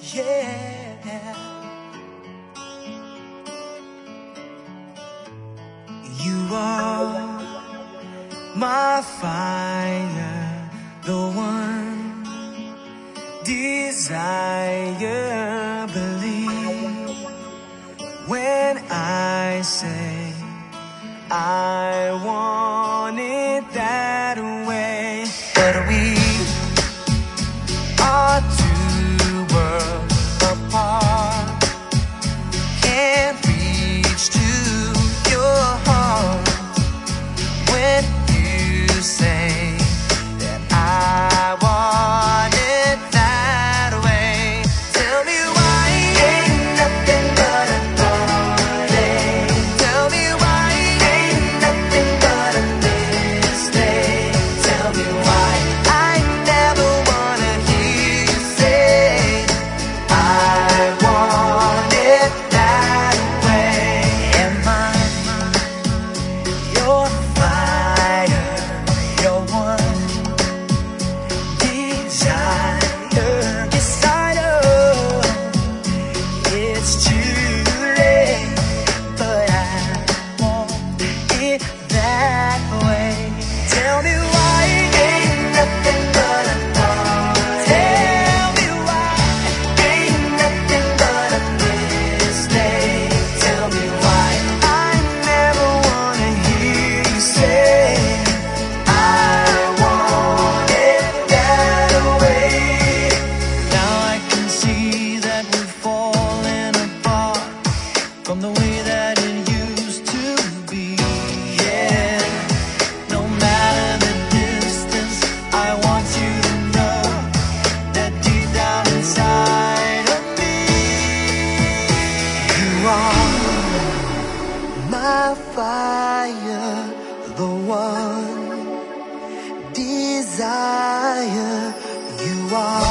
yeah. You are my fire, the one desire. Believe when I say I want it that way. But we are two worlds apart, can't reach to your heart when you say that I want it that way. Tell me why ain't nothing but a heartache. Tell me why ain't nothing but a mistake. Tell me why I never wanna hear you say I want it that way. Am I your fire, your one desire? Yes, I know it's too late, but I want it that way. Tell me why ain't nothing but a thought. Tell me why ain't nothing but a mistake. Tell me why I never wanna hear you say I want it that way. Now I can see that we're falling apart from the way that it used to be. Yeah, no matter the distance, I want you to know that deep down inside of me, you are my fire, the one desire. You are